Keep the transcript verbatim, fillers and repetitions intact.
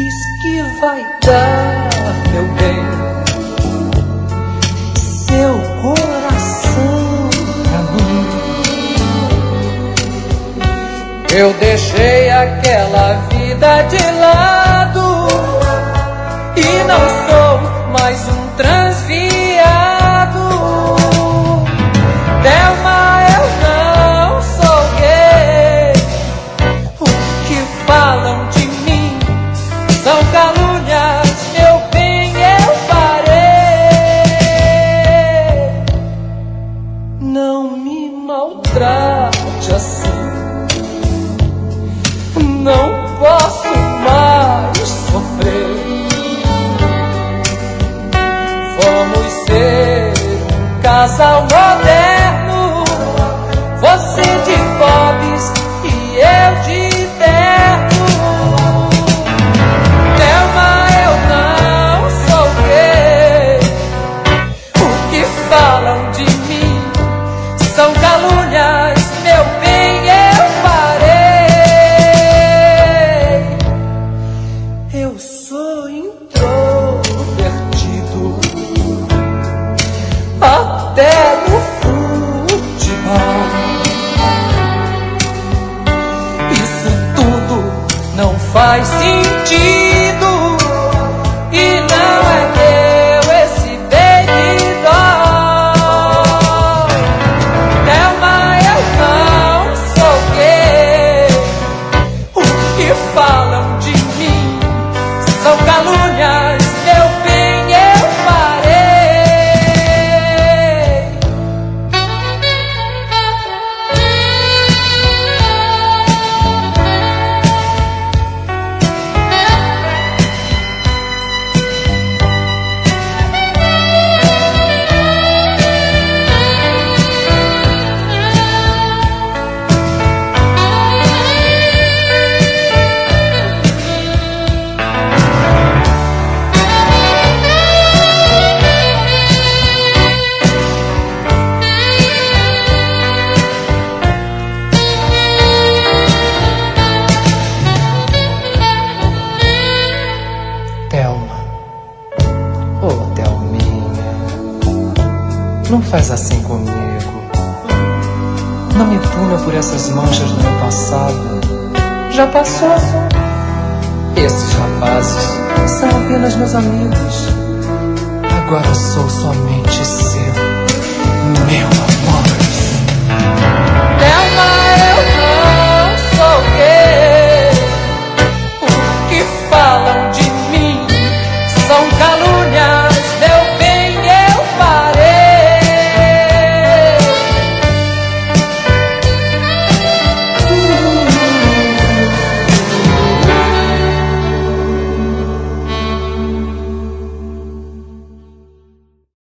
diz que vai dar, meu bem, seu coração pra mim. Eu deixei aquela vida de lado e não sou mais um transviado. Thelma, eu não sou gay. O que falam de mim são calúnias, meu bem, eu parei. Não me maltrate assim, não posso mais sofrer. Vamos ser um casal moderno, você de bobs e eu de terno. Thelma, eu não sou gay. O que falam de mim são calúnias, meu bem, eu parei. Eu sou introvertido, até no futebol. Isso tudo não faz sentido e não é meu esse baby doll. Thelma, eu não sou gay. O que falam de mim são calúnias, meu bem, eu parei. Thelma, oh Thelminha, não faz assim comigo. Não me puna por essas manchas do meu passado. Já passou. Esses rapazes são apenas meus amigos. Agora sou somente seu, meu amor.